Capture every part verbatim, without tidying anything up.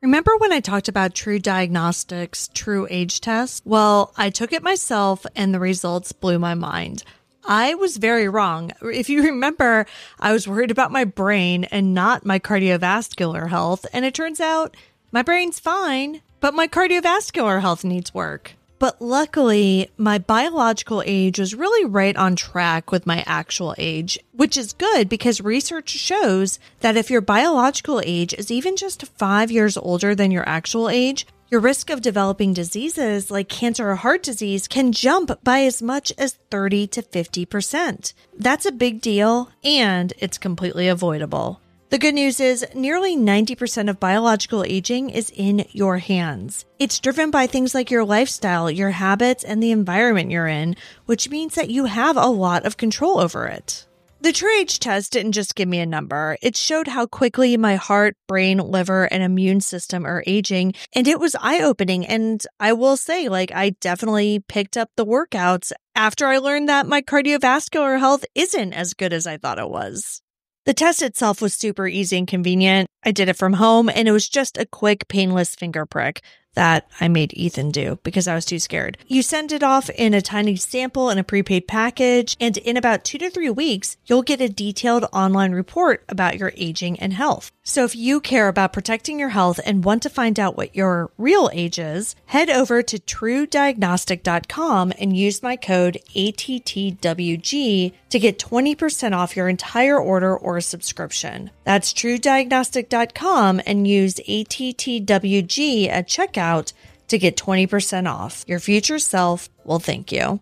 Remember when I talked about True Diagnostics' True Age Test? Well, I took it myself and the results blew my mind. I was very wrong. If you remember, I was worried about my brain and not my cardiovascular health, and it turns out my brain's fine, but my cardiovascular health needs work. But luckily, my biological age was really right on track with my actual age, which is good because research shows that if your biological age is even just five years older than your actual age, your risk of developing diseases like cancer or heart disease can jump by as much as thirty to fifty percent. That's a big deal, and it's completely avoidable. The good news is nearly ninety percent of biological aging is in your hands. It's driven by things like your lifestyle, your habits, and the environment you're in, which means that you have a lot of control over it. The True Age Test didn't just give me a number. It showed how quickly my heart, brain, liver, and immune system are aging, and it was eye-opening. And I will say, like, I definitely picked up the workouts after I learned that my cardiovascular health isn't as good as I thought it was. The test itself was super easy and convenient. I did it from home, and it was just a quick, painless finger prick that I made Ethan do because I was too scared. You send it off in a tiny sample in a prepaid package, and in about two to three weeks, you'll get a detailed online report about your aging and health. So if you care about protecting your health and want to find out what your real age is, head over to true diagnostic dot com and use my code A T T W G to get twenty percent off your entire order or subscription. That's true diagnostic dot com and use A T T W G at checkout to get twenty percent off. Your future self will thank you.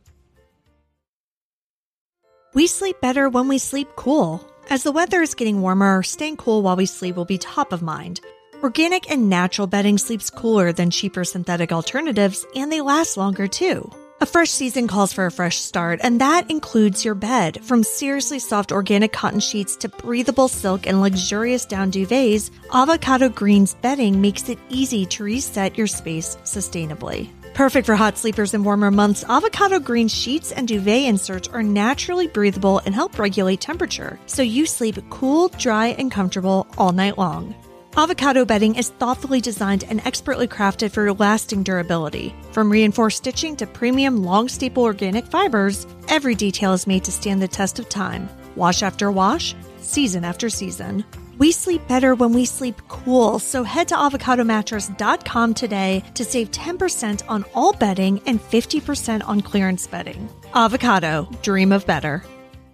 We sleep better when we sleep cool. As the weather is getting warmer, staying cool while we sleep will be top of mind. Organic and natural bedding sleeps cooler than cheaper synthetic alternatives, and they last longer too. A fresh season calls for a fresh start, and that includes your bed. From seriously soft organic cotton sheets to breathable silk and luxurious down duvets, Avocado Green's bedding makes it easy to reset your space sustainably. Perfect for hot sleepers in warmer months, Avocado Green sheets and duvet inserts are naturally breathable and help regulate temperature, so you sleep cool, dry, and comfortable all night long. Avocado bedding is thoughtfully designed and expertly crafted for lasting durability. From reinforced stitching to premium long staple organic fibers, every detail is made to stand the test of time. Wash after wash, season after season. We sleep better when we sleep cool, so head to avocado mattress dot com today to save ten percent on all bedding and fifty percent on clearance bedding. Avocado, dream of better.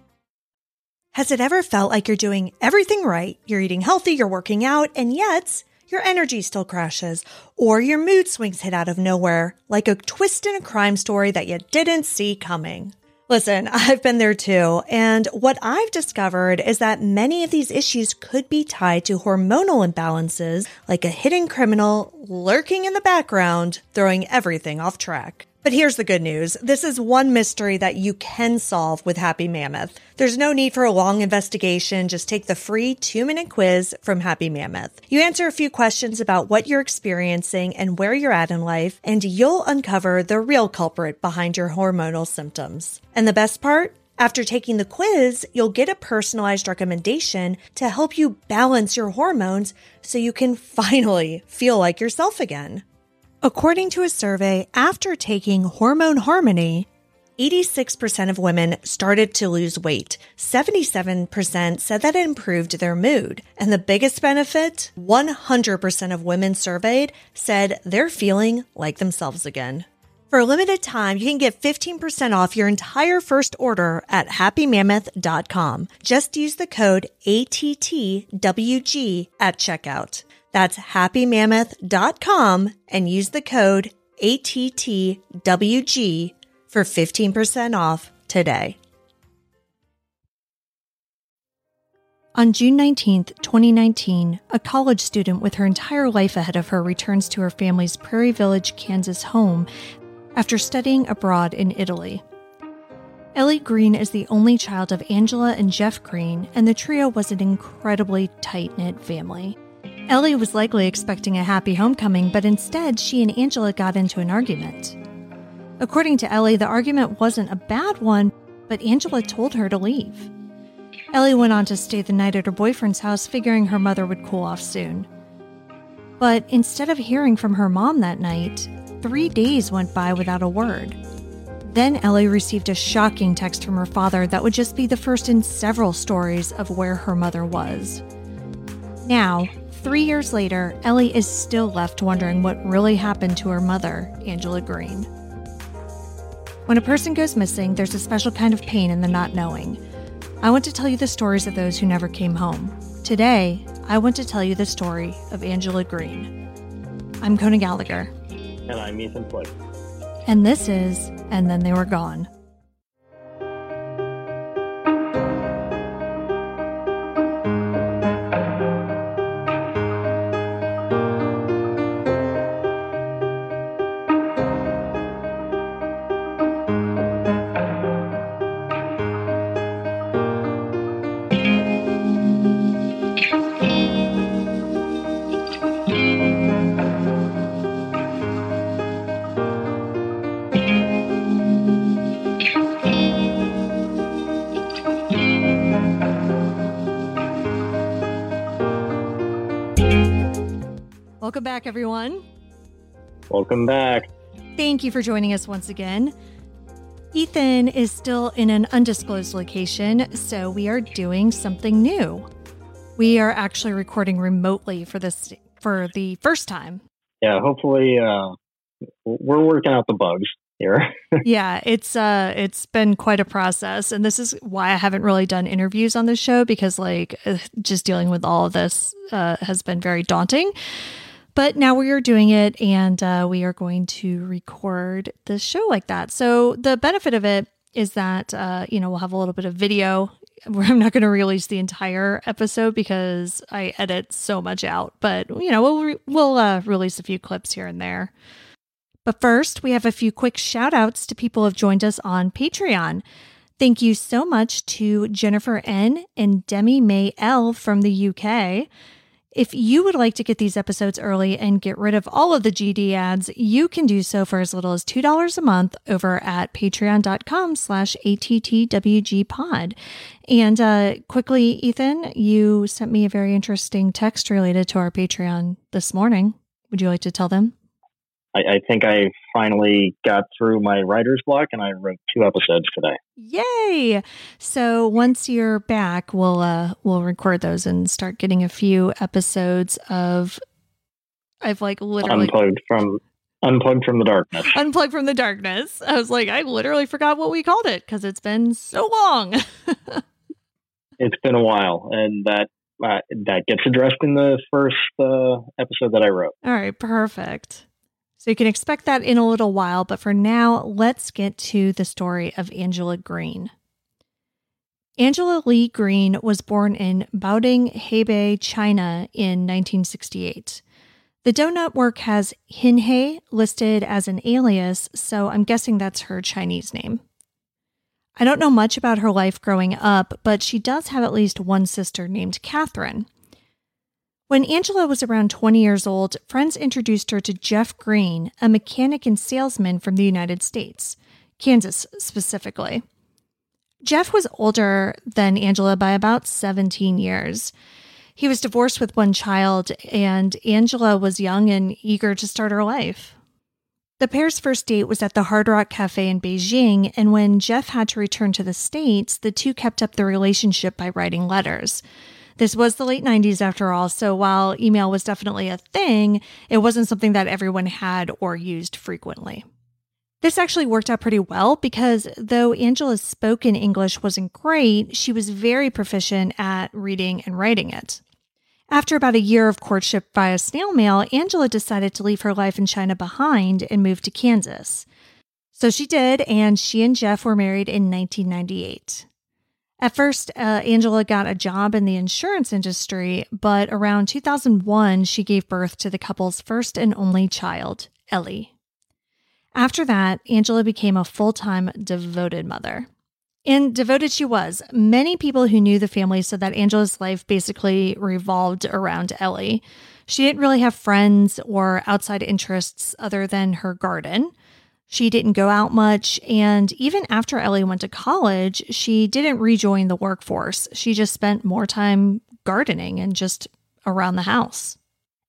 Has it ever felt like you're doing everything right? You're eating healthy, you're working out, and yet your energy still crashes, or your mood swings hit out of nowhere, like a twist in a crime story that you didn't see coming. Listen, I've been there too, and what I've discovered is that many of these issues could be tied to hormonal imbalances, like a hidden criminal lurking in the background, throwing everything off track. But here's the good news. This is one mystery that you can solve with Happy Mammoth. There's no need for a long investigation. Just take the free two-minute quiz from Happy Mammoth. You answer a few questions about what you're experiencing and where you're at in life, and you'll uncover the real culprit behind your hormonal symptoms. And the best part? After taking the quiz, you'll get a personalized recommendation to help you balance your hormones so you can finally feel like yourself again. According to a survey, after taking Hormone Harmony, eighty-six percent of women started to lose weight. seventy-seven percent said that it improved their mood. And the biggest benefit, one hundred percent of women surveyed said they're feeling like themselves again. For a limited time, you can get fifteen percent off your entire first order at happy mammoth dot com. Just use the code A T T W G at checkout. That's happy mammoth dot com and use the code A T T W G for fifteen percent off today. On June nineteenth, twenty nineteen, a college student with her entire life ahead of her returns to her family's Prairie Village, Kansas home after studying abroad in Italy. Ellie Green is the only child of Angela and Jeff Green, and the trio was an incredibly tight-knit family. Ellie was likely expecting a happy homecoming, but instead she and Angela got into an argument. According to Ellie, the argument wasn't a bad one, but Angela told her to leave. Ellie went on to stay the night at her boyfriend's house, figuring her mother would cool off soon. But instead of hearing from her mom that night, three days went by without a word. Then Ellie received a shocking text from her father that would just be the first in several stories of where her mother was. Now, three years later, Ellie is still left wondering what really happened to her mother, Angela Green. When a person goes missing, there's a special kind of pain in the not knowing. I want to tell you the stories of those who never came home. Today, I want to tell you the story of Angela Green. I'm Kona Gallagher. And I'm Ethan Flake. And this is And Then They Were Gone. Welcome back, everyone. Welcome back. Thank you for joining us once again. Ethan is still in an undisclosed location, so we are doing something new. We are actually recording remotely for this for the first time. Yeah, hopefully uh, we're working out the bugs here. Yeah, it's uh, it's been quite a process, and this is why I haven't really done interviews on the show because, like, just dealing with all of this uh, has been very daunting. But now we are doing it, and uh, we are going to record the show like that. So the benefit of it is that, uh, you know, we'll have a little bit of video. I'm not going to release the entire episode because I edit so much out. But, you know, we'll, re- we'll uh, release a few clips here and there. But first, we have a few quick shout outs to people who have joined us on Patreon. Thank you so much to Jennifer N. and Demi May L. from the U K. If you would like to get these episodes early and get rid of all of the G D ads, you can do so for as little as two dollars a month over at patreon.com slash ATTWGpod. And uh, quickly, Ethan, you sent me a very interesting text related to our Patreon this morning. Would you like to tell them? I, I think I finally got through my writer's block and I wrote two episodes today. Yay! So once you're back, we'll uh, we'll record those and start getting a few episodes of. I've like literally unplugged from unplugged from the darkness. Unplugged from the darkness. I was like, I literally forgot what we called it because it's been so long. It's been a while, and that uh, that gets addressed in the first uh, episode that I wrote. All right, perfect. So you can expect that in a little while, but for now, let's get to the story of Angela Green. Angela Lee Green was born in Baoding, Hebei, China in nineteen sixty-eight. The Doe Network has Hinhei listed as an alias, so I'm guessing that's her Chinese name. I don't know much about her life growing up, but she does have at least one sister named Catherine. When Angela was around twenty years old, friends introduced her to Jeff Green, a mechanic and salesman from the United States, Kansas specifically. Jeff was older than Angela by about seventeen years. He was divorced with one child, and Angela was young and eager to start her life. The pair's first date was at the Hard Rock Cafe in Beijing, and when Jeff had to return to the States, the two kept up their relationship by writing letters. This was the late nineties after all, so while email was definitely a thing, it wasn't something that everyone had or used frequently. This actually worked out pretty well because though Angela's spoken English wasn't great, she was very proficient at reading and writing it. After about a year of courtship via snail mail, Angela decided to leave her life in China behind and move to Kansas. So she did, and she and Jeff were married in nineteen ninety-eight. At first, uh, Angela got a job in the insurance industry, but around two thousand one, she gave birth to the couple's first and only child, Ellie. After that, Angela became a full-time devoted mother. And devoted she was. Many people who knew the family said that Angela's life basically revolved around Ellie. She didn't really have friends or outside interests other than her garden. She didn't go out much, and even after Ellie went to college, she didn't rejoin the workforce. She just spent more time gardening and just around the house.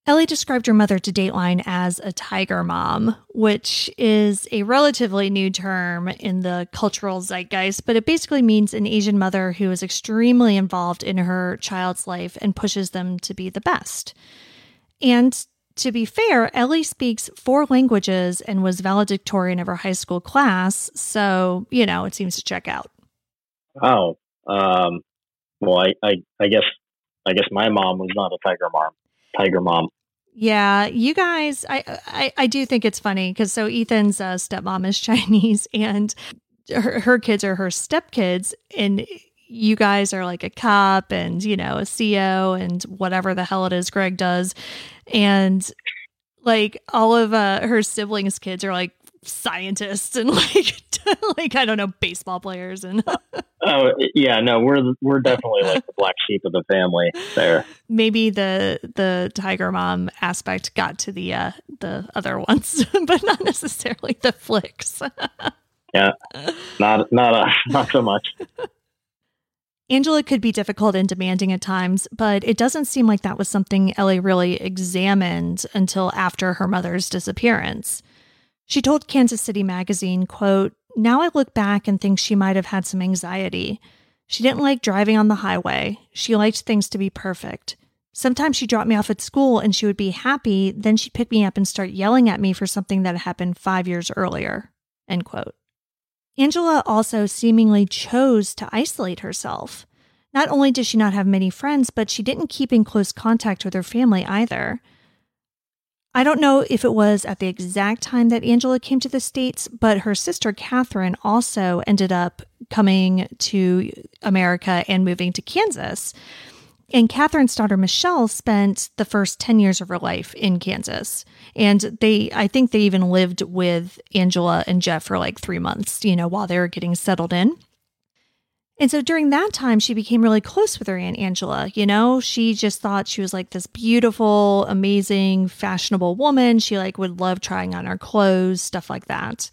Ellie described her mother to Dateline as a tiger mom, which is a relatively new term in the cultural zeitgeist, but it basically means an Asian mother who is extremely involved in her child's life and pushes them to be the best. And to be fair, Ellie speaks four languages and was valedictorian of her high school class, so, you know, it seems to check out. Oh, um, well, I, I, I guess, I guess my mom was not a tiger mom. Tiger mom. Yeah, you guys, I, I, I do think it's funny because so Ethan's uh, stepmom is Chinese and her, her kids are her stepkids, and you guys are like a cop and, you know, a C O and whatever the hell it is Greg does. And like all of uh, her siblings' kids are like scientists and like, like, I don't know, baseball players. And oh, yeah, no, we're we're definitely like the black sheep of the family there. Maybe the the tiger mom aspect got to the uh, the other ones, but not necessarily the flicks. Yeah, not not uh, not so much. Angela could be difficult and demanding at times, but it doesn't seem like that was something Ellie really examined until after her mother's disappearance. She told Kansas City Magazine, quote, "Now I look back and think she might have had some anxiety. She didn't like driving on the highway. She liked things to be perfect. Sometimes she dropped me off at school and she would be happy, then she'd pick me up and start yelling at me for something that happened five years earlier," end quote. Angela also seemingly chose to isolate herself. Not only did she not have many friends, but she didn't keep in close contact with her family either. I don't know if it was at the exact time that Angela came to the States, but her sister Catherine also ended up coming to America and moving to Kansas. And Catherine's daughter Michelle spent the first ten years of her life in Kansas. And they, I think they even lived with Angela and Jeff for like three months, you know, while they were getting settled in. And so during that time, she became really close with her Aunt Angela. You know, she just thought she was like this beautiful, amazing, fashionable woman. She like would love trying on her clothes, stuff like that.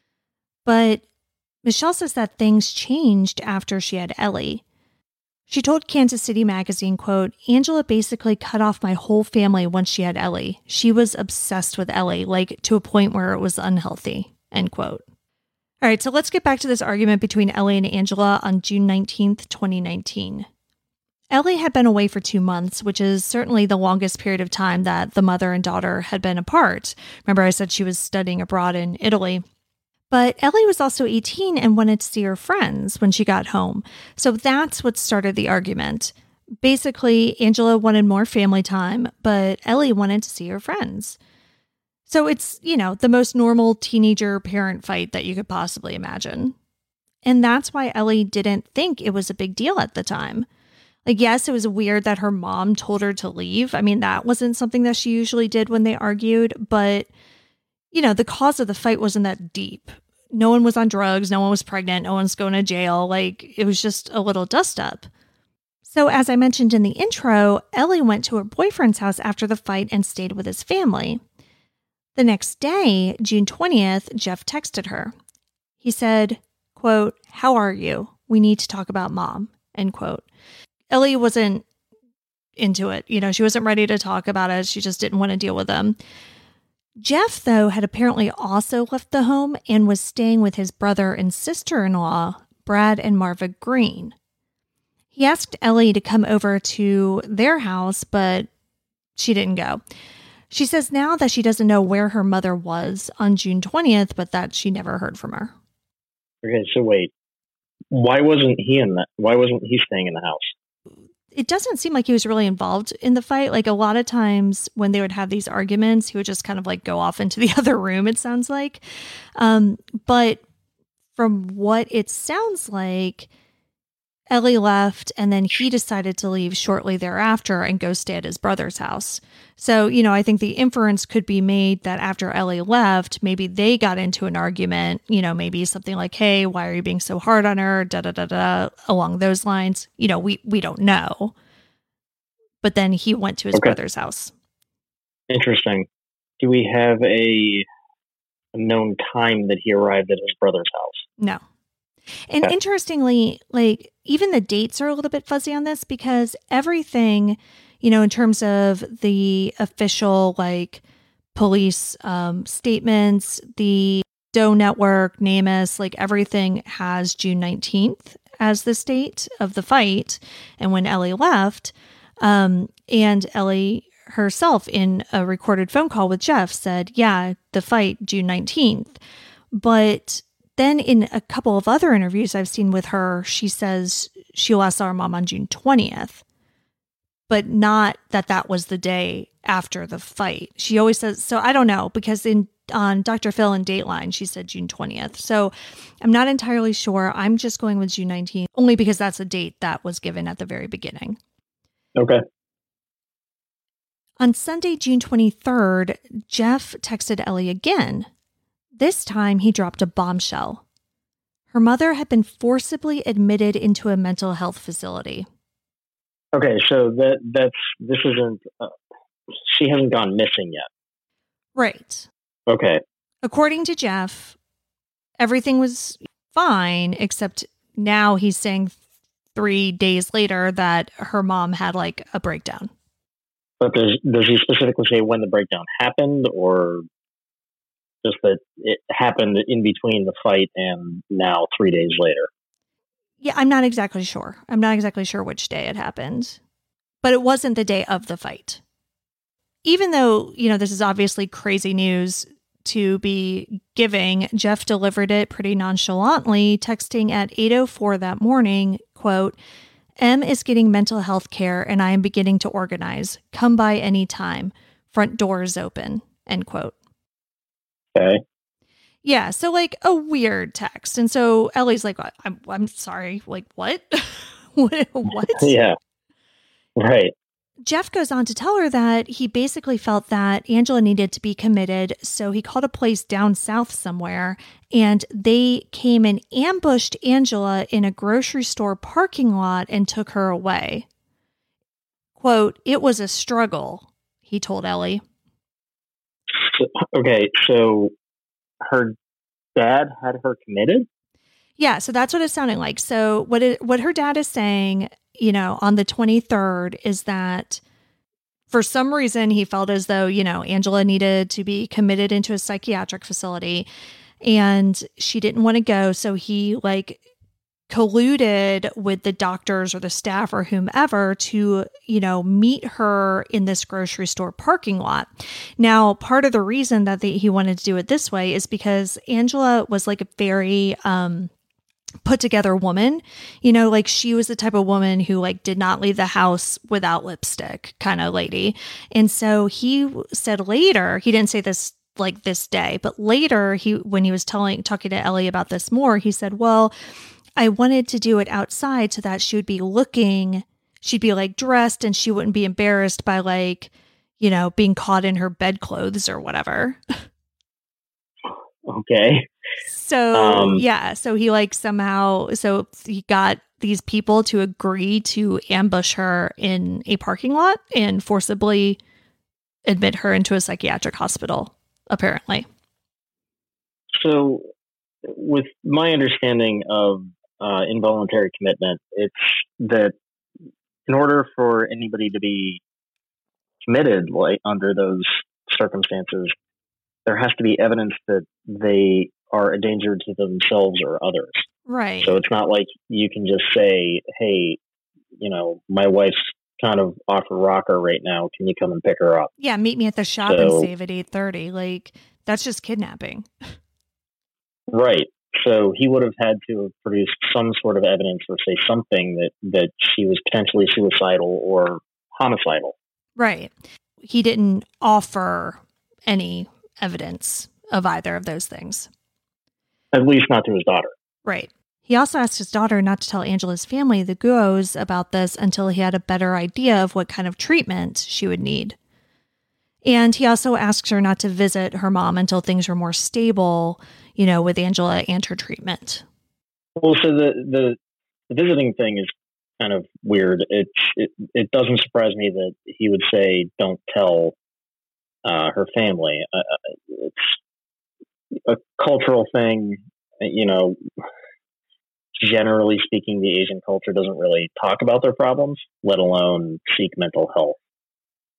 But Michelle says that things changed after she had Ellie. She told Kansas City Magazine, quote, "Angela basically cut off my whole family once she had Ellie. She was obsessed with Ellie, like to a point where it was unhealthy," end quote. All right, so let's get back to this argument between Ellie and Angela on June nineteenth, twenty nineteen. Ellie had been away for two months, which is certainly the longest period of time that the mother and daughter had been apart. Remember, I said she was studying abroad in Italy. But Ellie was also eighteen and wanted to see her friends when she got home. So that's what started the argument. Basically, Angela wanted more family time, but Ellie wanted to see her friends. So it's, you know, the most normal teenager parent fight that you could possibly imagine. And that's why Ellie didn't think it was a big deal at the time. Like, yes, it was weird that her mom told her to leave. I mean, that wasn't something that she usually did when they argued, but you know, the cause of the fight wasn't that deep. No one was on drugs. No one was pregnant. No one's going to jail. Like, it was just a little dust up. So as I mentioned in the intro, Ellie went to her boyfriend's house after the fight and stayed with his family. The next day, June twentieth, Jeff texted her. He said, quote, "How are you? We need to talk about mom," end quote. Ellie wasn't into it. You know, she wasn't ready to talk about it. She just didn't want to deal with them. Jeff, though, had apparently also left the home and was staying with his brother and sister-in-law, Brad and Marva Green. He asked Ellie to come over to their house, but she didn't go. She says now that she doesn't know where her mother was on June twentieth, but that she never heard from her. Okay, so wait. Why wasn't he in that? Why wasn't he staying in the house? It doesn't seem like he was really involved in the fight. Like a lot of times when they would have these arguments, he would just kind of like go off into the other room, it sounds like. Um, but from what it sounds like, Ellie left and then he decided to leave shortly thereafter and go stay at his brother's house. So, you know, I think the inference could be made that after Ellie left, maybe they got into an argument, you know, maybe something like, "Hey, why are you being so hard on her?" Da da da da, along those lines. You know, we, we don't know. But then he went to his okay. brother's house. Interesting. Do we have a, a known time that he arrived at his brother's house? No. And okay. Interestingly, like even the dates are a little bit fuzzy on this because everything, you know, in terms of the official, like, police um, statements, the Doe Network, NamUs, like everything has June nineteenth as the date of the fight and when Ellie left. Um, and Ellie herself, in a recorded phone call with Jeff, said, yeah, the fight, June nineteenth. But then in a couple of other interviews I've seen with her, she says she last saw her mom on June twentieth, but not that that was the day after the fight. She always says, so I don't know, because in on Doctor Phil and Dateline, she said June twentieth. So I'm not entirely sure. I'm just going with June nineteenth, only because that's a date that was given at the very beginning. Okay. On Sunday, June twenty-third, Jeff texted Ellie again. This time, he dropped a bombshell. Her mother had been forcibly admitted into a mental health facility. Okay, so that that's this isn't. Uh, she hasn't gone missing yet. Right. Okay. According to Jeff, everything was fine, except now he's saying three days later that her mom had like a breakdown. But does does he specifically say when the breakdown happened, or just that it happened in between the fight and now three days later? Yeah, I'm not exactly sure. I'm not exactly sure which day it happened, but it wasn't the day of the fight. Even though, you know, this is obviously crazy news to be giving, Jeff delivered it pretty nonchalantly, texting at eight oh four that morning, quote, M is getting mental health care and I am beginning to organize. Come by anytime. Front door is open, end quote. Okay. Yeah, so like a weird text. And so Ellie's like, I'm, I'm sorry, like what? what? What? Yeah, right. Jeff goes on to tell her that he basically felt that Angela needed to be committed, so he called a place down south somewhere, and they came and ambushed Angela in a grocery store parking lot and took her away. Quote, it was a struggle, he told Ellie. So, okay, so her dad had her committed? Yeah, so that's what it's sounding like. So what it, what her dad is saying, you know, on the twenty-third is that for some reason he felt as though, you know, Angela needed to be committed into a psychiatric facility and she didn't want to go. So he like colluded with the doctors or the staff or whomever to, you know, meet her in this grocery store parking lot. Now, part of the reason that they, he wanted to do it this way is because Angela was like a very, um, put together woman, you know, like she was the type of woman who like did not leave the house without lipstick kind of lady. And so he said later, he didn't say this like this day, but later he, when he was telling, talking to Ellie about this more, he said, well, I wanted to do it outside so that she would be looking, she'd be like dressed and she wouldn't be embarrassed by like, you know, being caught in her bedclothes or whatever. Okay. So, um, yeah, so he like somehow, so he got these people to agree to ambush her in a parking lot and forcibly admit her into a psychiatric hospital, apparently. So with my understanding of uh, involuntary commitment, it's that in order for anybody to be committed, like under those circumstances, there has to be evidence that they are a danger to themselves or others. Right. So it's not like you can just say, hey, you know, my wife's kind of off her rocker right now. Can you come and pick her up? Yeah, meet me at the shop so, and save at eight thirty. Like, that's just kidnapping. Right. So he would have had to have produced some sort of evidence or say something that, that she was potentially suicidal or homicidal. Right. He didn't offer any evidence of either of those things. At least not to his daughter. Right. He also asked his daughter not to tell Angela's family, the Guos, about this until he had a better idea of what kind of treatment she would need. And he also asked her not to visit her mom until things were more stable, you know, with Angela and her treatment. Well, so the, the, the visiting thing is kind of weird. It, it, it doesn't surprise me that he would say, don't tell uh, her family. Uh, it's a cultural thing, you know. Generally speaking, the Asian culture doesn't really talk about their problems, let alone seek mental health.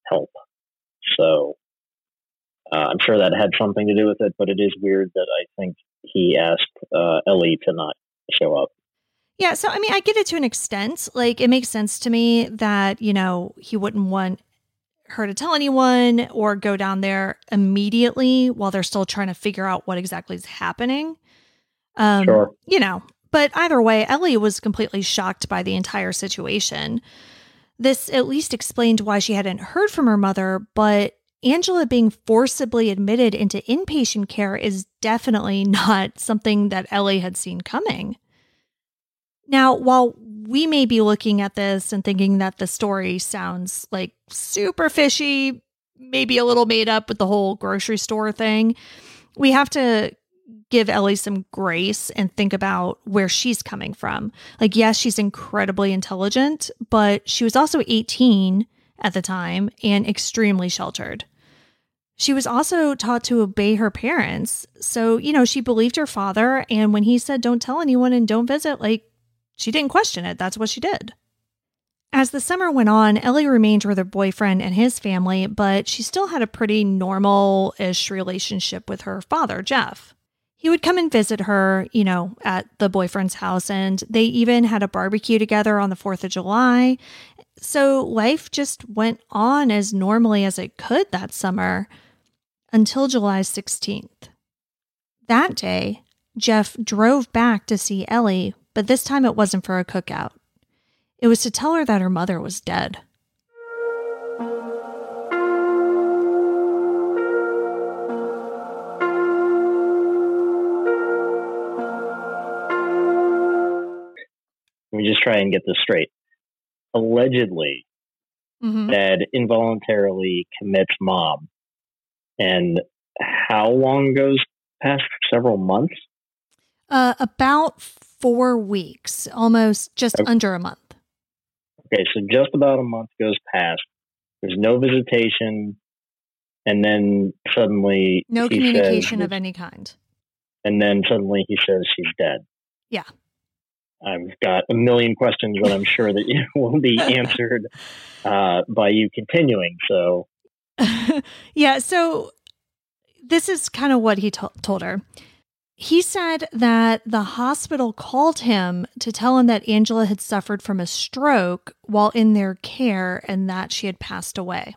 help. So uh, I'm sure that had something to do with it, but it is weird that I think he asked uh, Ellie to not show up. Yeah, so I mean, I get it to an extent. Like, it makes sense to me that, you know, he wouldn't want her to tell anyone or go down there immediately while they're still trying to figure out what exactly is happening. Um, Sure. You know, but either way, Ellie was completely shocked by the entire situation. This at least explained why she hadn't heard from her mother, but Angela being forcibly admitted into inpatient care is definitely not something that Ellie had seen coming. Now, while we may be looking at this and thinking that the story sounds like super fishy, maybe a little made up with the whole grocery store thing, we have to give Ellie some grace and think about where she's coming from. Like, yes, she's incredibly intelligent, but she was also eighteen at the time and extremely sheltered. She was also taught to obey her parents. So, you know, she believed her father. And when he said, don't tell anyone and don't visit, like, she didn't question it. That's what she did. As the summer went on, Ellie remained with her boyfriend and his family, but she still had a pretty normal-ish relationship with her father, Jeff. He would come and visit her, you know, at the boyfriend's house, and they even had a barbecue together on the fourth of July. So life just went on as normally as it could that summer until July sixteenth. That day, Jeff drove back to see Ellie, but this time it wasn't for a cookout. It was to tell her that her mother was dead. Let me just try and get this straight. Allegedly, Mm-hmm. Dad involuntarily commits mom. And how long goes past? Several months? Uh, about four weeks, almost just Okay. under a month. Okay, so just about a month goes past. There's no visitation, and then suddenly No he communication says, of any kind. and then suddenly he says she's dead. Yeah. I've got a million questions that I'm sure that you will be answered uh, by you continuing. So, Yeah, so this is kind of what he to- told her. He said that the hospital called him to tell him that Angela had suffered from a stroke while in their care and that she had passed away.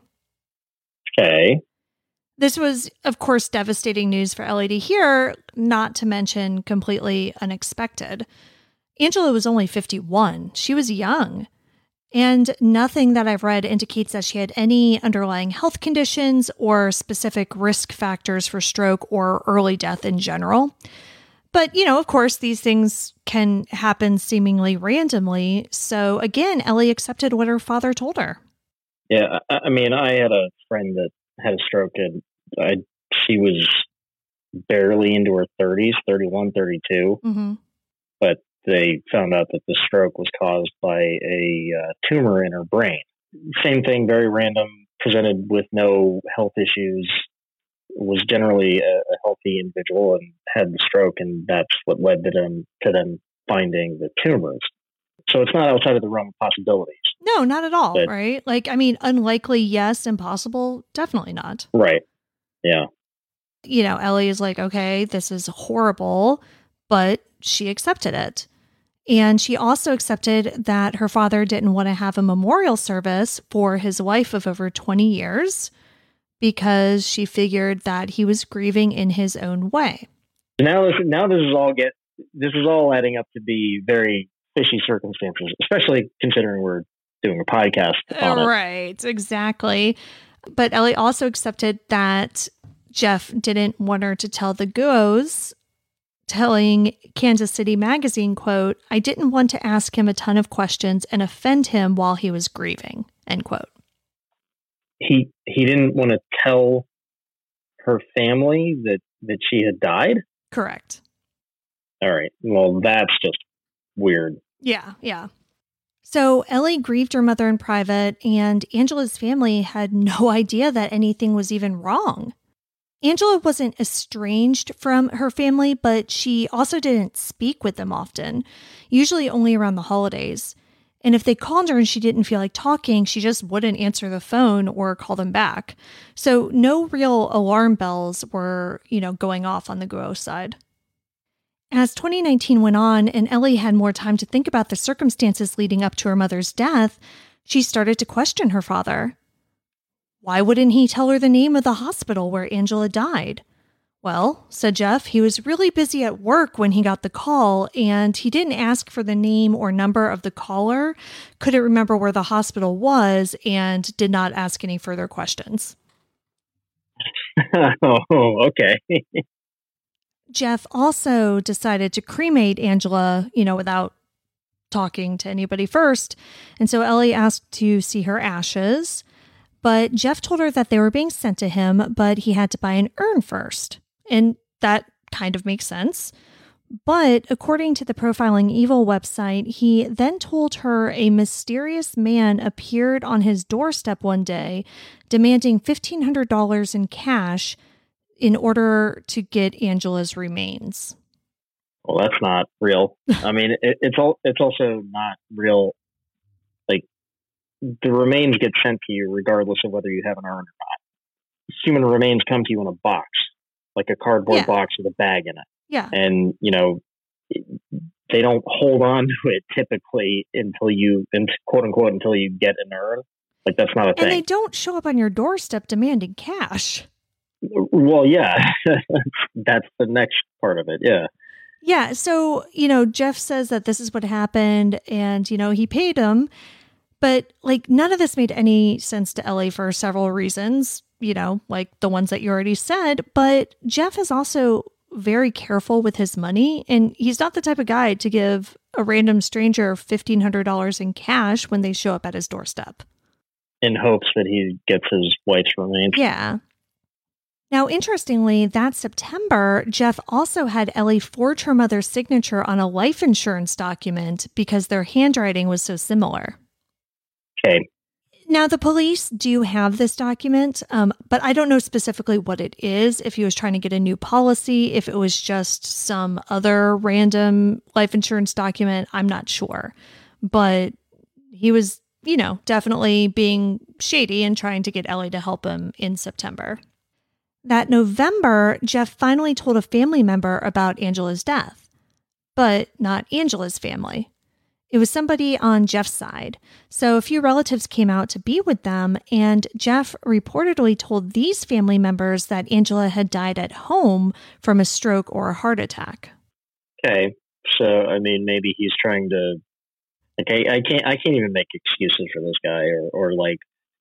okay, This was, of course, devastating news for Ellie to hear, not to mention completely unexpected. Angela was only fifty-one. She was young. And nothing that I've read indicates that she had any underlying health conditions or specific risk factors for stroke or early death in general. But, you know, of course, these things can happen seemingly randomly. So again, Ellie accepted what her father told her. yeah. I, I mean, I had a friend that had a stroke, and I, she was barely into her thirties, thirty-one, thirty-two, Mm-hmm. but they found out that the stroke was caused by a uh, tumor in her brain. Same thing, very random, presented with no health issues, was generally a, a healthy individual and had the stroke, and that's what led to them, to them finding the tumors. So it's not outside of the realm of possibilities. No, not at all, But- right? Like, I mean, unlikely, yes. Impossible, definitely not. Right. Yeah. You know, Ellie is like, okay, this is horrible, but she accepted it. And she also accepted that her father didn't want to have a memorial service for his wife of over twenty years because she figured that he was grieving in his own way. Now this, now this is all get this is all adding up to be very fishy circumstances, especially considering we're doing a podcast on it. Right, exactly. But Ellie also accepted that Jeff didn't want her to tell the Guos, telling Kansas City Magazine, quote, "I didn't want to ask him a ton of questions and offend him while he was grieving," end quote. He he didn't want to tell her family that, that she had died? Correct. All right. Well, that's just weird. Yeah, yeah. So Ellie grieved her mother in private, and Angela's family had no idea that anything was even wrong. Angela wasn't estranged from her family, but she also didn't speak with them often, usually only around the holidays. And if they called her and she didn't feel like talking, she just wouldn't answer the phone or call them back. So no real alarm bells were, you know, going off on the Guo side. As twenty nineteen went on and Ellie had more time to think about the circumstances leading up to her mother's death, she started to question her father. Why wouldn't he tell her the name of the hospital where Angela died? Well, said Jeff, he was really busy at work when he got the call, and he didn't ask for the name or number of the caller, couldn't remember where the hospital was, and did not ask any further questions. Oh, okay. Jeff also decided to cremate Angela, you know, without talking to anybody first. And so Ellie asked to see her ashes, but Jeff told her that they were being sent to him, but he had to buy an urn first. And that kind of makes sense. But according to the Profiling Evil website, he then told her a mysterious man appeared on his doorstep one day, demanding fifteen hundred dollars in cash in order to get Angela's remains. Well, that's not real. I mean, it, it's all, it's also not real. Like, the remains get sent to you regardless of whether you have an urn or not. Human remains come to you in a box, like a cardboard yeah. box with a bag in it. Yeah. And, you know, they don't hold on to it typically until you, quote unquote, until you get an urn. Like, that's not a thing. And they don't show up on your doorstep demanding cash. Well, yeah, that's the next part of it. Yeah. Yeah. So, you know, Jeff says that this is what happened and, you know, he paid him, but like none of this made any sense to Ellie for several reasons, you know, like the ones that you already said. But Jeff is also very careful with his money, and he's not the type of guy to give a random stranger fifteen hundred dollars in cash when they show up at his doorstep. In hopes that he gets his wife's remains. Yeah. Now, interestingly, that September, Jeff also had Ellie forge her mother's signature on a life insurance document because their handwriting was so similar. Okay. Now, the police do have this document, um, but I don't know specifically what it is, if he was trying to get a new policy, if it was just some other random life insurance document, I'm not sure. But he was, you know, definitely being shady and trying to get Ellie to help him in September. That November, Jeff finally told a family member about Angela's death, but not Angela's family. It was somebody on Jeff's side. So a few relatives came out to be with them, and Jeff reportedly told these family members that Angela had died at home from a stroke or a heart attack. Okay. So, I mean, maybe he's trying to, like, I, I can't, I can't even make excuses for this guy or, or like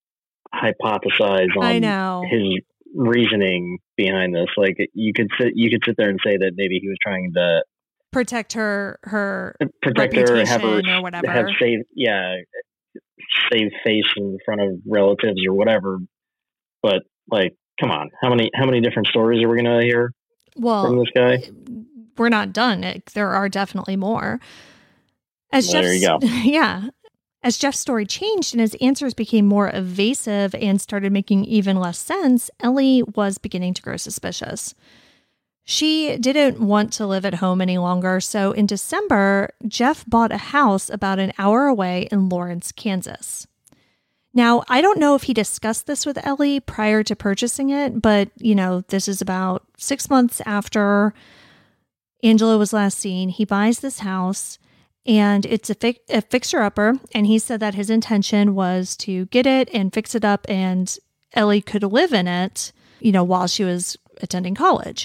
hypothesize on I know. his reasoning behind this. Like, you could sit, you could sit there and say that maybe he was trying to protect her, her protect her, have her, or whatever. have save, yeah, save face in front of relatives or whatever. But like, come on, how many, how many different stories are we going to hear well, from this guy? We're not done. It, there are definitely more. As well, there you go. Yeah. As Jeff's story changed and his answers became more evasive and started making even less sense, Ellie was beginning to grow suspicious. She didn't want to live at home any longer, so in December, Jeff bought a house about an hour away in Lawrence, Kansas. Now, I don't know if he discussed this with Ellie prior to purchasing it, but, you know, this is about six months after Angela was last seen. He buys this house, and it's a, fi- a fixer-upper, and he said that his intention was to get it and fix it up, and Ellie could live in it, you know, while she was attending college.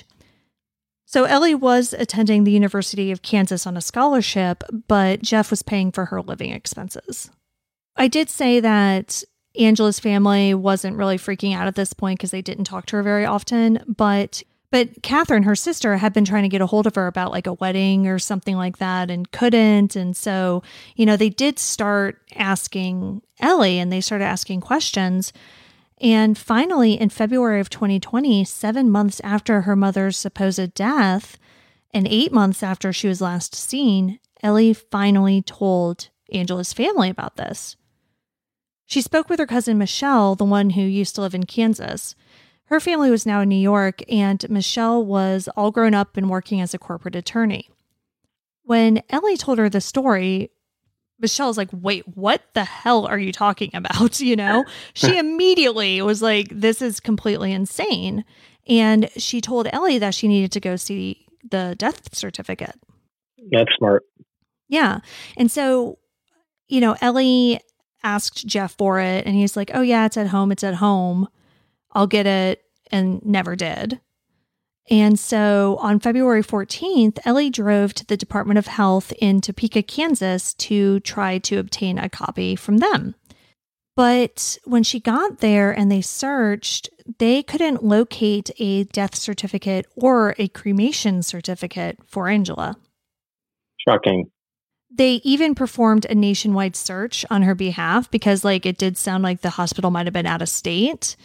So Ellie was attending the University of Kansas on a scholarship, but Jeff was paying for her living expenses. I did say that Angela's family wasn't really freaking out at this point because they didn't talk to her very often, but but Catherine, her sister, had been trying to get a hold of her about like a wedding or something like that and couldn't. And so, you know, they did start asking Ellie and they started asking questions. And finally, in February of twenty twenty, seven months after her mother's supposed death and eight months after she was last seen, Ellie finally told Angela's family about this. She spoke with her cousin Michelle, the one who used to live in Kansas. Her family was now in New York, and Michelle was all grown up and working as a corporate attorney. When Ellie told her the story, Michelle's like, wait, what the hell are you talking about? You know, she immediately was like, this is completely insane. And she told Ellie that she needed to go see the death certificate. That's smart. Yeah. And so, you know, Ellie asked Jeff for it and he's like, oh yeah, it's at home. It's at home. I'll get it. And never did. And so on February fourteenth, Ellie drove to the Department of Health in Topeka, Kansas to try to obtain a copy from them. But when she got there and they searched, they couldn't locate a death certificate or a cremation certificate for Angela. Shocking. They even performed a nationwide search on her behalf because, like, it did sound like the hospital might have been out of state.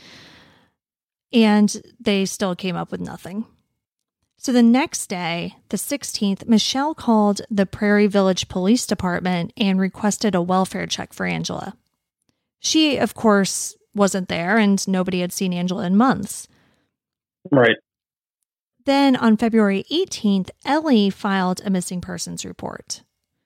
And they still came up with nothing. So the next day, the sixteenth, Michelle called the Prairie Village Police Department and requested a welfare check for Angela. She, of course, wasn't there and nobody had seen Angela in months. Right. Then on February eighteenth, Ellie filed a missing persons report.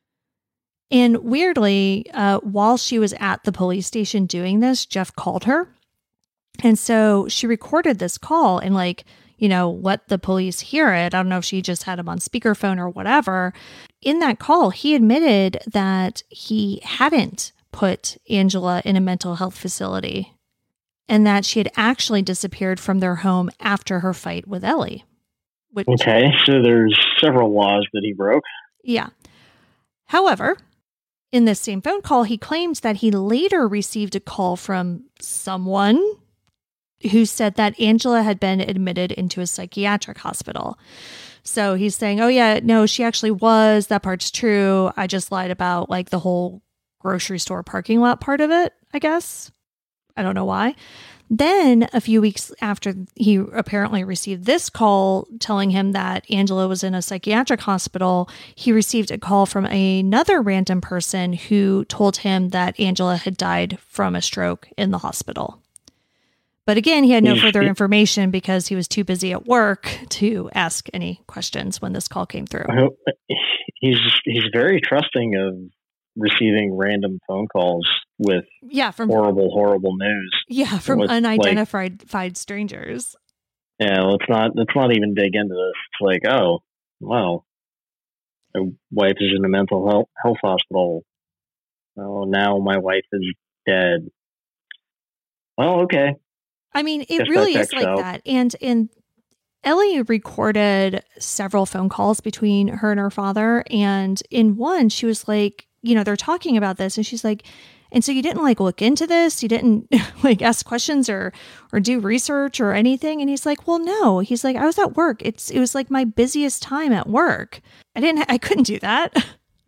And weirdly, uh, while she was at the police station doing this, Jeff called her. And so she recorded this call and, like, you know, let the police hear it. I don't know if she just had him on speakerphone or whatever. In that call, he admitted that he hadn't put Angela in a mental health facility and that she had actually disappeared from their home after her fight with Ellie. Which, okay, so there's several laws that he broke. Yeah. However, in this same phone call, he claims that he later received a call from someone who said that Angela had been admitted into a psychiatric hospital. So he's saying, oh yeah, no, she actually was. That part's true. I just lied about, like, the whole grocery store parking lot part of it, I guess. I don't know why. Then a few weeks after he apparently received this call telling him that Angela was in a psychiatric hospital, he received a call from another random person who told him that Angela had died from a stroke in the hospital. But again, he had no further information because he was too busy at work to ask any questions when this call came through. He's he's very trusting of receiving random phone calls with yeah, from horrible, horrible news. Yeah, from with, unidentified like, strangers. Yeah, let's not let's not even dig into this. It's like, oh, wow, my wife is in a mental health, health hospital. Oh, now my wife is dead. Well, okay. I mean, it Guess really is like out. that. And and Ellie recorded several phone calls between her and her father. And in one, she was like, you know, they're talking about this. And she's like, and so you didn't like look into this? You didn't like ask questions or or do research or anything? And he's like, well, no. He's like, I was at work. It's it was like my busiest time at work. I didn't I couldn't do that.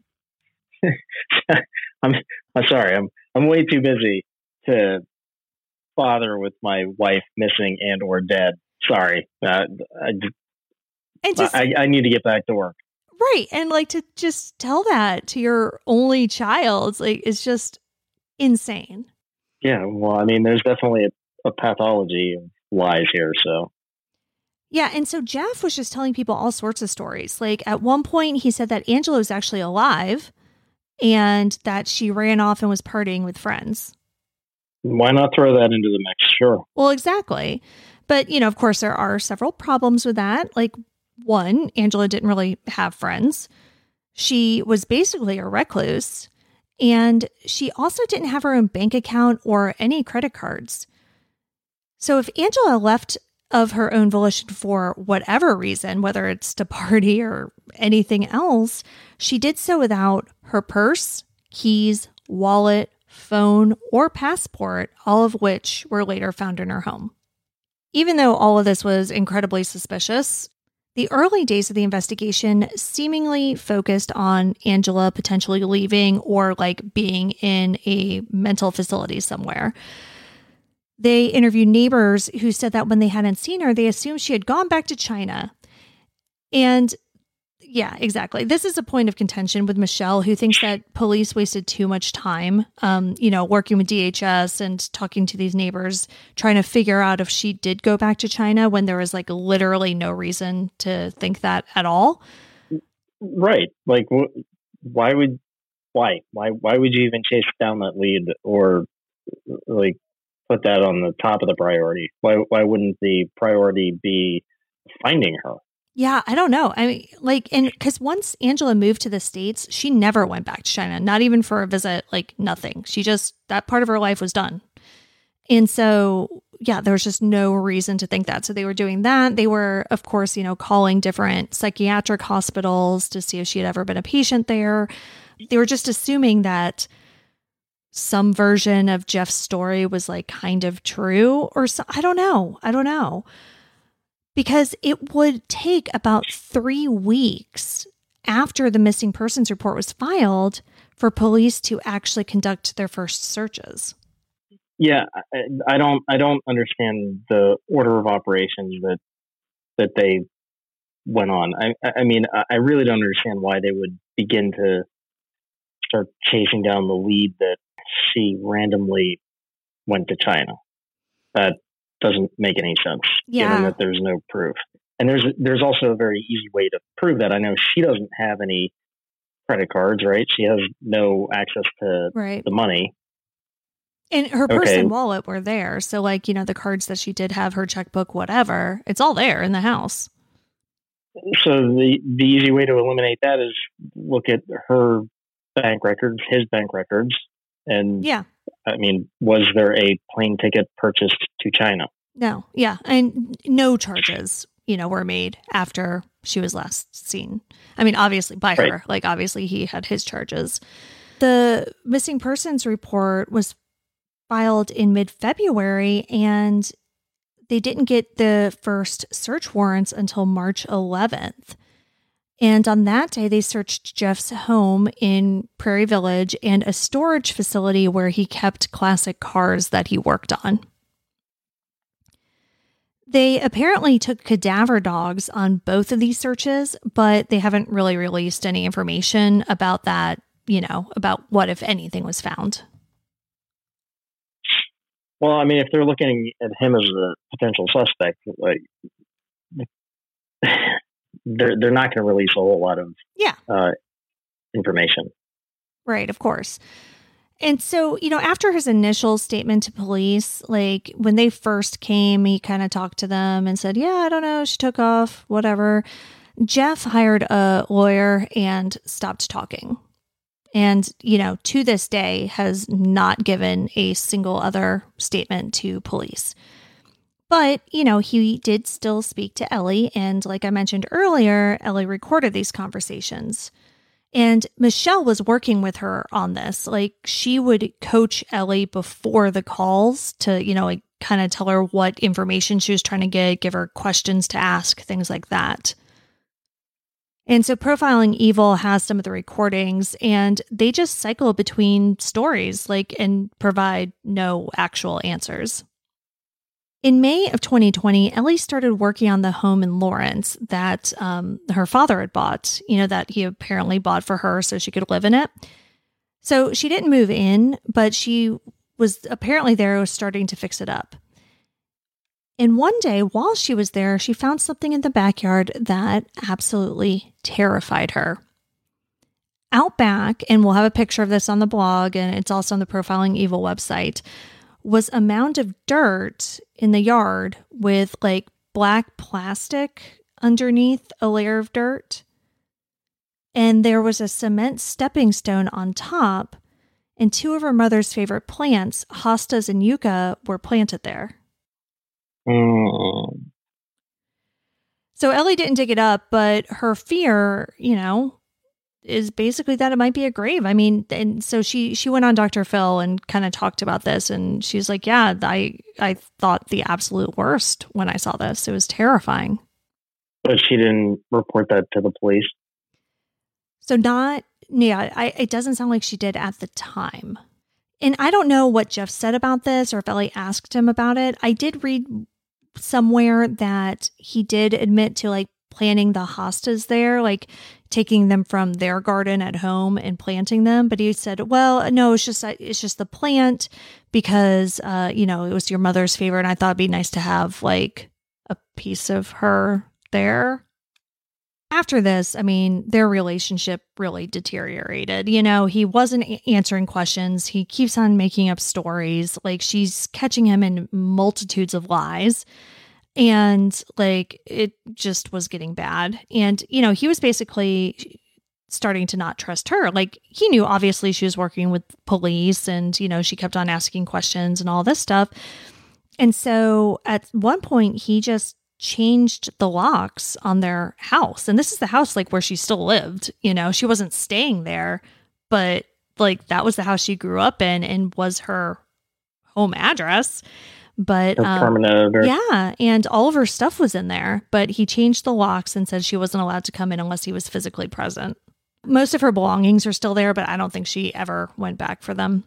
I'm I'm sorry. I'm I'm way too busy to bother with my wife missing and or dead. Sorry. Uh, I, and just, I, I need to get back to work. Right. And like to just tell that to your only child, like, it's just insane. Yeah. Well, I mean, there's definitely a, a pathology of lies here. So. Yeah. And so Jeff was just telling people all sorts of stories. Like at one point he said that Angela was actually alive and that she ran off and was partying with friends. Why not throw that into the mix? Sure. Well, exactly. But, you know, of course, there are several problems with that. Like, one, Angela didn't really have friends. She was basically a recluse. And she also didn't have her own bank account or any credit cards. So if Angela left of her own volition for whatever reason, whether it's to party or anything else, she did so without her purse, keys, wallet, phone, or passport, all of which were later found in her home. Even though all of this was incredibly suspicious, the early days of the investigation seemingly focused on Angela potentially leaving or like being in a mental facility somewhere. They interviewed neighbors who said that when they hadn't seen her, they assumed she had gone back to China. And yeah, exactly. This is a point of contention with Michelle, who thinks that police wasted too much time, um, you know, working with D H S and talking to these neighbors, trying to figure out if she did go back to China when there was like literally no reason to think that at all. Right. Like, wh- why would why? Why? Why would you even chase down that lead or like put that on the top of the priority? Why? Why wouldn't the priority be finding her? Yeah, I don't know. I mean, like, and because once Angela moved to the States, she never went back to China, not even for a visit, like nothing. She just, that part of her life was done. And so, yeah, there was just no reason to think that. So they were doing that. They were, of course, you know, calling different psychiatric hospitals to see if she had ever been a patient there. They were just assuming that some version of Jeff's story was like kind of true or so. I don't know. I don't know. Because it would take about three weeks after the missing persons report was filed for police to actually conduct their first searches. Yeah, I, I don't. I don't understand the order of operations that that they went on. I, I mean, I really don't understand why they would begin to start chasing down the lead that she randomly went to China. That doesn't make any sense, yeah. given that there's no proof. And there's there's also a very easy way to prove that. I know she doesn't have any credit cards, right? She has no access to right. the money. And her purse okay. and wallet were there. So, like, you know, the cards that she did have, her checkbook, whatever, it's all there in the house. So the, the easy way to eliminate that is look at her bank records, his bank records. And yeah. I mean, was there a plane ticket purchased to China? No. Yeah. And no charges, you know, were made after she was last seen. I mean, obviously by right. her, like obviously he had his charges. The missing persons report was filed in mid-February and they didn't get the first search warrants until March eleventh. And on that day, they searched Jeff's home in Prairie Village and a storage facility where he kept classic cars that he worked on. They apparently took cadaver dogs on both of these searches, but they haven't really released any information about that, you know, about what, if anything, was found. Well, I mean, if they're looking at him as a potential suspect, like they're they're not going to release a whole lot of yeah uh, information, right? Of course. And so, you know, after his initial statement to police, like when they first came, he kind of talked to them and said, "Yeah, I don't know, she took off, whatever." Jeff hired a lawyer and stopped talking. And, you know, to this day has not given a single other statement to police. But, you know, he did still speak to Ellie. And like I mentioned earlier, Ellie recorded these conversations. And Michelle was working with her on this. Like she would coach Ellie before the calls to, you know, like kind of tell her what information she was trying to get, give her questions to ask, things like that. And so Profiling Evil has some of the recordings and they just cycle between stories like and provide no actual answers. In May of twenty twenty, Ellie started working on the home in Lawrence that um, her father had bought, you know, that he apparently bought for her so she could live in it. So she didn't move in, but she was apparently there was starting to fix it up. And one day while she was there, she found something in the backyard that absolutely terrified her. Out back, and we'll have a picture of this on the blog, and it's also on the Profiling Evil website, was a mound of dirt in the yard with like black plastic underneath a layer of dirt. And there was a cement stepping stone on top, and two of her mother's favorite plants, hostas and yucca, were planted there. Mm. So Ellie didn't dig it up, but her fear, you know, is basically that it might be a grave. I mean, and so she she went on Doctor Phil and kind of talked about this, and she's like, "Yeah, I I thought the absolute worst when I saw this. It was terrifying." But she didn't report that to the police. So not, yeah, I, it doesn't sound like she did at the time. And I don't know what Jeff said about this or if Ellie asked him about it. I did read somewhere that he did admit to like planting the hostas there, like taking them from their garden at home and planting them. But he said, well, no, it's just, it's just the plant because, uh, you know, it was your mother's favorite. And I thought it'd be nice to have like a piece of her there. After this, I mean, their relationship really deteriorated. You know, he wasn't a- answering questions. He keeps on making up stories. Like, she's catching him in multitudes of lies. And, like, it just was getting bad. And, you know, he was basically starting to not trust her. Like, he knew, obviously, she was working with police and, you know, she kept on asking questions and all this stuff. And so at one point, he just changed the locks on their house. And this is the house like where she still lived. You know, she wasn't staying there, but like that was the house she grew up in and was her home address. But um, permanent address. Yeah, and all of her stuff was in there, but he changed the locks and said she wasn't allowed to come in unless he was physically present. Most of her belongings are still there, but I don't think she ever went back for them.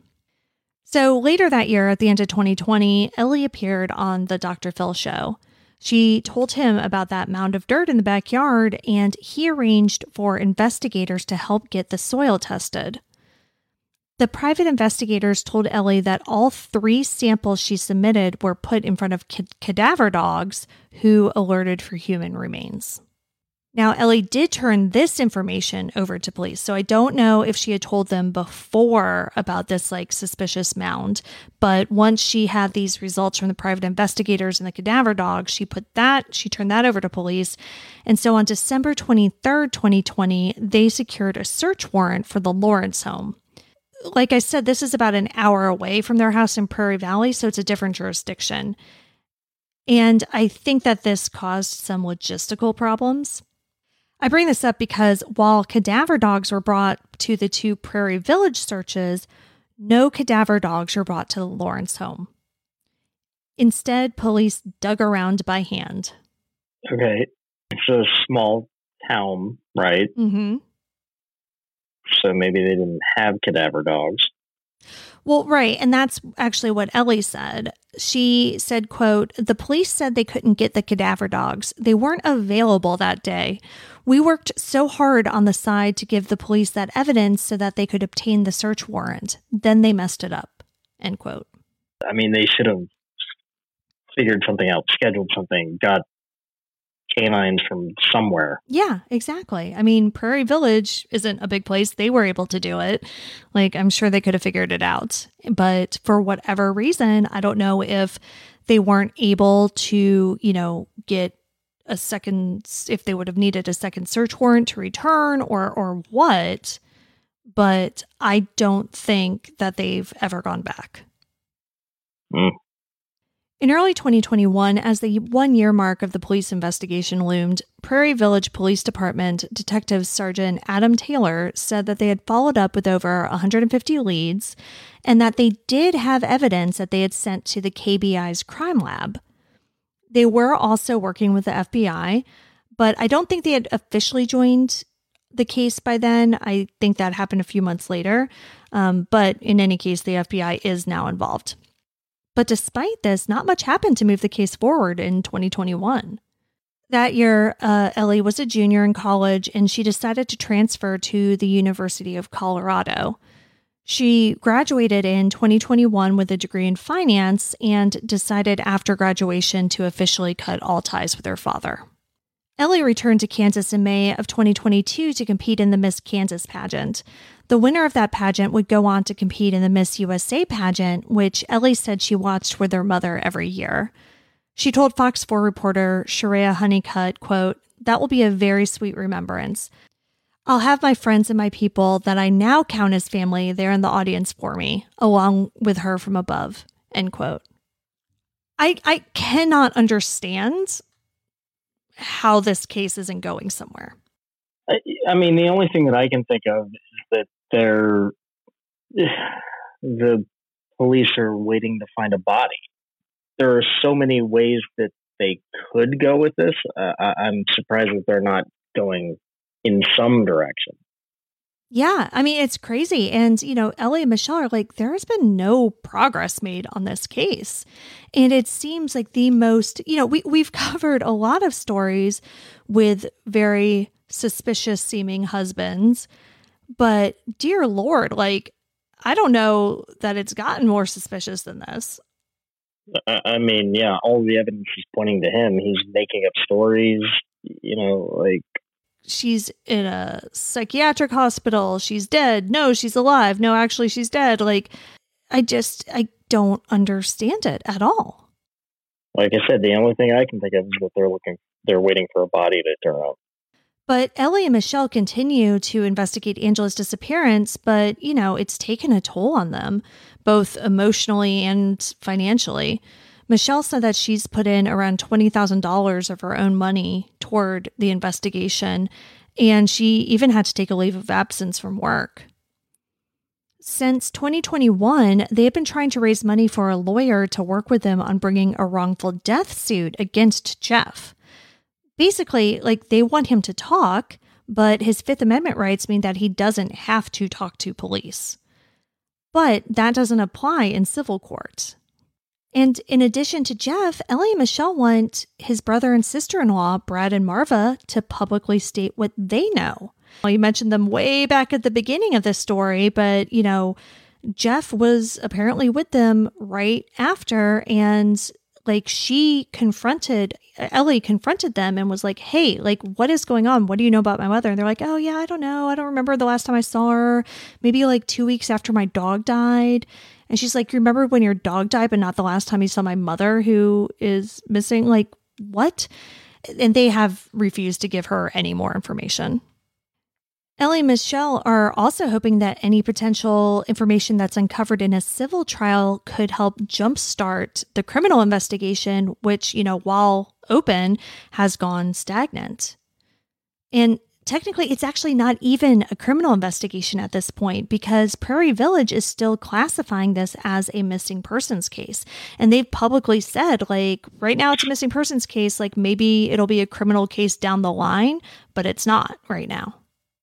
So later that year, at the end of twenty twenty, Ellie appeared on the Doctor Phil show. She told him about that mound of dirt in the backyard, and he arranged for investigators to help get the soil tested. The private investigators told Ellie that all three samples she submitted were put in front of c- cadaver dogs who alerted for human remains. Now, Ellie did turn this information over to police, so I don't know if she had told them before about this, like, suspicious mound, but once she had these results from the private investigators and the cadaver dogs, she put that, she turned that over to police, and so on December twenty-third, twenty twenty, they secured a search warrant for the Lawrence home. Like I said, this is about an hour away from their house in Prairie Valley, so it's a different jurisdiction. And I think that this caused some logistical problems. I bring this up because while cadaver dogs were brought to the two Prairie Village searches, no cadaver dogs were brought to the Lawrence home. Instead, police dug around by hand. Okay. It's a small town, right? Mm-hmm. So maybe they didn't have cadaver dogs. Well, right. And that's actually what Ellie said. She said, quote, "The police said they couldn't get the cadaver dogs. They weren't available that day. We worked so hard on the side to give the police that evidence so that they could obtain the search warrant. Then they messed it up," end quote. I mean, they should have figured something out, scheduled something, got canines from somewhere. Yeah, exactly. I mean, Prairie Village isn't a big place. They were able to do it. Like, I'm sure they could have figured it out. But for whatever reason, I don't know if they weren't able to, you know, get a second, if they would have needed a second search warrant to return or or what. But I don't think that they've ever gone back. Mm. In early twenty twenty-one, as the one-year mark of the police investigation loomed, Prairie Village Police Department Detective Sergeant Adam Taylor said that they had followed up with over one hundred fifty leads and that they did have evidence that they had sent to the K B I's crime lab. They were also working with the F B I, but I don't think they had officially joined the case by then. I think that happened a few months later. Um, but in any case, the F B I is now involved. But despite this, not much happened to move the case forward in twenty twenty-one. That year, uh, Ellie was a junior in college, and she decided to transfer to the University of Colorado. She graduated in twenty twenty-one with a degree in finance and decided after graduation to officially cut all ties with her father. Ellie returned to Kansas in May of twenty twenty-two to compete in the Miss Kansas pageant. The winner of that pageant would go on to compete in the Miss U S A pageant, which Ellie said she watched with her mother every year. She told Fox four reporter Sharia Honeycutt, quote, "That will be a very sweet remembrance. I'll have my friends and my people that I now count as family there in the audience for me, along with her from above," end quote. I, I cannot understand how this case isn't going somewhere. I, I mean, the only thing that I can think of is that they're, the police are waiting to find a body. There are so many ways that they could go with this. Uh, I, I'm surprised that they're not going in some direction. Yeah, I mean, it's crazy. And, you know, Ellie and Michelle are like, there has been no progress made on this case. And it seems like the most, you know, we, we've covered a lot of stories with very suspicious seeming husbands. But dear Lord, like, I don't know that it's gotten more suspicious than this. I mean, yeah, all the evidence is pointing to him. He's making up stories, you know, like. she's in a psychiatric hospital. She's dead. No, she's alive. No, actually, she's dead. Like, I just, I don't understand it at all. Like I said, the only thing I can think of is that they're looking, they're waiting for a body to turn up. But Ellie and Michelle continue to investigate Angela's disappearance, but, you know, it's taken a toll on them, both emotionally and financially. Michelle said that she's put in around twenty thousand dollars of her own money toward the investigation, and she even had to take a leave of absence from work. Since twenty twenty-one, they have been trying to raise money for a lawyer to work with them on bringing a wrongful death suit against Jeff. Basically, like, they want him to talk, but his Fifth Amendment rights mean that he doesn't have to talk to police. But that doesn't apply in civil court. And in addition to Jeff, Ellie and Michelle want his brother and sister-in-law, Brad and Marva, to publicly state what they know. Well, you mentioned them way back at the beginning of this story, but, you know, Jeff was apparently with them right after, and like she confronted, Ellie confronted them and was like, hey, like, what is going on? What do you know about my mother? And they're like, oh yeah, I don't know. I don't remember the last time I saw her. Maybe like two weeks after my dog died. And she's like, you remember when your dog died, but not the last time you saw my mother who is missing? Like, what? And they have refused to give her any more information. Ellie and Michelle are also hoping that any potential information that's uncovered in a civil trial could help jumpstart the criminal investigation, which, you know, while open, has gone stagnant. And technically, it's actually not even a criminal investigation at this point because Prairie Village is still classifying this as a missing persons case. And they've publicly said, like, right now it's a missing persons case, like maybe it'll be a criminal case down the line, but it's not right now.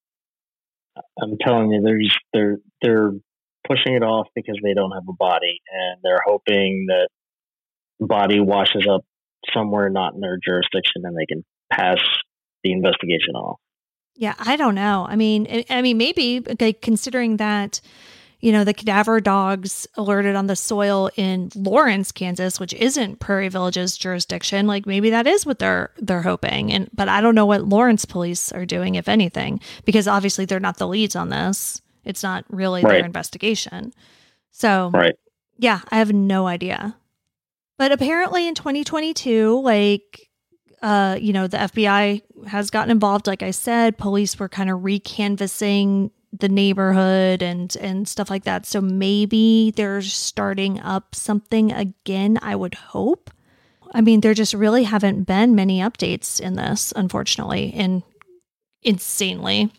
I'm telling you, they're just, they're they're pushing it off because they don't have a body, and they're hoping that the body washes up somewhere not in their jurisdiction, and they can pass the investigation off. Yeah, I don't know. I mean, I mean, maybe like considering that, you know, the cadaver dogs alerted on the soil in Lawrence, Kansas, which isn't Prairie Village's jurisdiction. Like maybe that is what they're they're hoping. And but I don't know what Lawrence police are doing, if anything, because obviously they're not the leads on this. It's not really right. Their investigation. So right. Yeah, I have no idea. But apparently in twenty twenty-two, like, uh, you know, the F B I has gotten involved. Like I said, police were kind of recanvassing the neighborhood and and stuff like that. So maybe they're starting up something again, I would hope. I mean, there just really haven't been many updates in this, unfortunately, and insanely.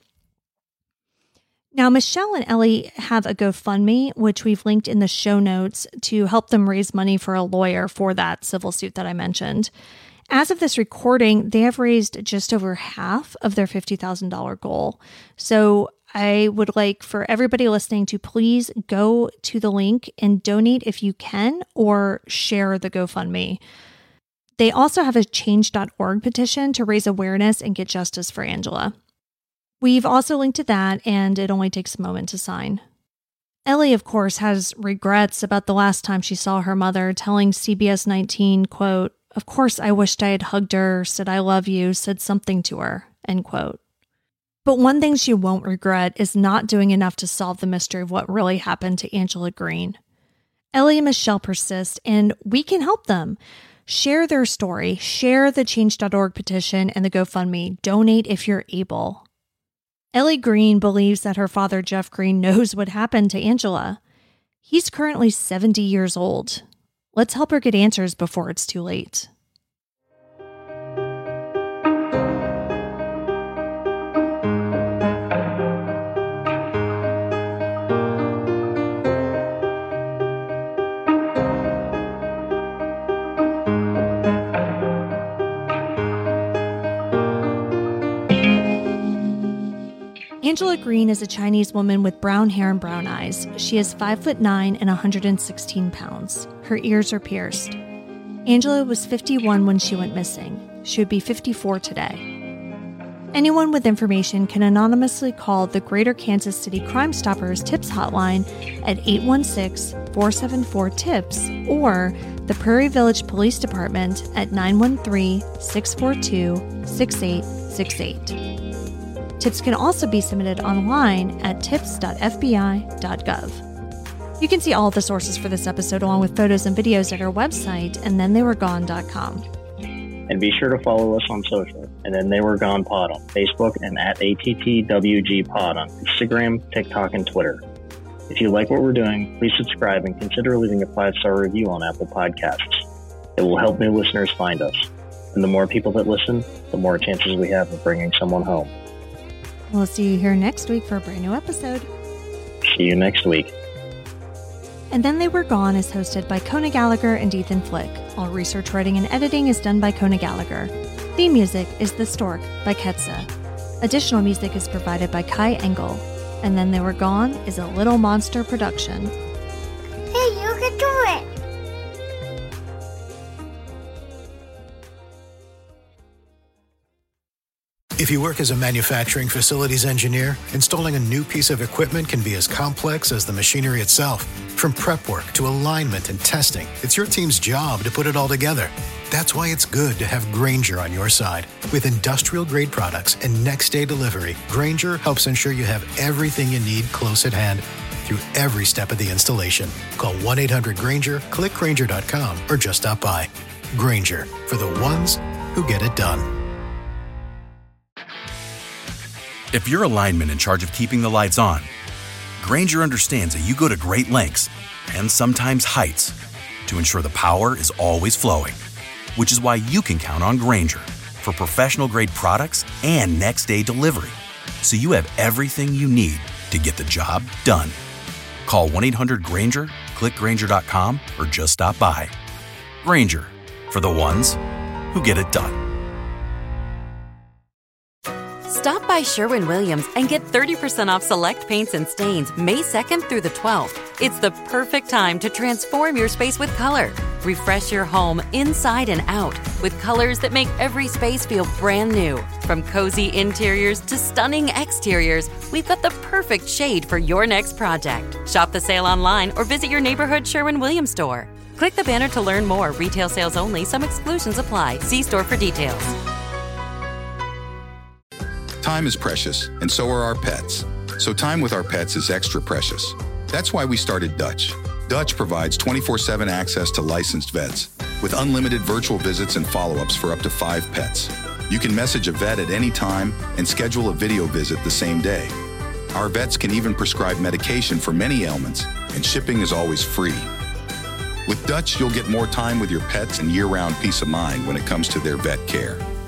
Now, Michelle and Ellie have a GoFundMe, which we've linked in the show notes to help them raise money for a lawyer for that civil suit that I mentioned. As of this recording, they have raised just over half of their fifty thousand dollars goal. So I would like for everybody listening to please go to the link and donate if you can, or share the GoFundMe. They also have a change dot org petition to raise awareness and get justice for Angela. We've also linked to that, and it only takes a moment to sign. Ellie, of course, has regrets about the last time she saw her mother, telling C B S nineteen, quote, "Of course I wished I had hugged her, said I love you, said something to her," end quote. But one thing she won't regret is not doing enough to solve the mystery of what really happened to Angela Green. Ellie and Michelle persist, and we can help them. Share their story, share the change dot org petition and the GoFundMe, donate if you're able. Ellie Green believes that her father, Jeff Green, knows what happened to Angela. He's currently seventy years old. Let's help her get answers before it's too late. Angela Green is a Chinese woman with brown hair and brown eyes. She is five foot nine and one hundred sixteen pounds. Her ears are pierced. Angela was fifty-one when she went missing. She would be fifty-four today. Anyone with information can anonymously call the Greater Kansas City Crime Stoppers Tips Hotline at eight one six, four seven four, T I P S or the Prairie Village Police Department at nine one three, six four two, six eight six eight. Tips can also be submitted online at tips dot f b i dot gov. You can see all of the sources for this episode along with photos and videos at our website, and then they were gone dot com. And be sure to follow us on social, and then They Were Gone Pod on Facebook and at A T T W G Pod on Instagram, TikTok, and Twitter. If you like what we're doing, please subscribe and consider leaving a five-star review on Apple Podcasts. It will help new listeners find us. And the more people that listen, the more chances we have of bringing someone home. We'll see you here next week for a brand new episode. See you next week. And Then They Were Gone is hosted by Kona Gallagher and Ethan Flick. All research, writing, and editing is done by Kona Gallagher. Theme music is The Stork by Ketsa. Additional music is provided by Kai Engel. And Then They Were Gone is a Little Monster production. Hey, you can do it! If you work as a manufacturing facilities engineer, installing a new piece of equipment can be as complex as the machinery itself. From prep work to alignment and testing, it's your team's job to put it all together. That's why it's good to have Grainger on your side. With industrial-grade products and next-day delivery, Grainger helps ensure you have everything you need close at hand through every step of the installation. Call one eight hundred Grainger, click Grainger dot com, or just stop by. Grainger, for the ones who get it done. If you're a lineman in charge of keeping the lights on, Grainger understands that you go to great lengths, and sometimes heights, to ensure the power is always flowing. Which is why you can count on Grainger for professional-grade products and next-day delivery, so you have everything you need to get the job done. Call one eight hundred Grainger, click Grainger dot com, or just stop by. Grainger, for the ones who get it done. Stop by Sherwin-Williams and get thirty percent off select paints and stains May second through the twelfth. It's the perfect time to transform your space with color. Refresh your home inside and out with colors that make every space feel brand new. From cozy interiors to stunning exteriors, we've got the perfect shade for your next project. Shop the sale online or visit your neighborhood Sherwin-Williams store. Click the banner to learn more. Retail sales only. Some exclusions apply. See store for details. Time is precious, and so are our pets. So time with our pets is extra precious. That's why we started Dutch. Dutch provides twenty-four seven access to licensed vets with unlimited virtual visits and follow-ups for up to five pets. You can message a vet at any time and schedule a video visit the same day. Our vets can even prescribe medication for many ailments, and shipping is always free. With Dutch, you'll get more time with your pets and year-round peace of mind when it comes to their vet care.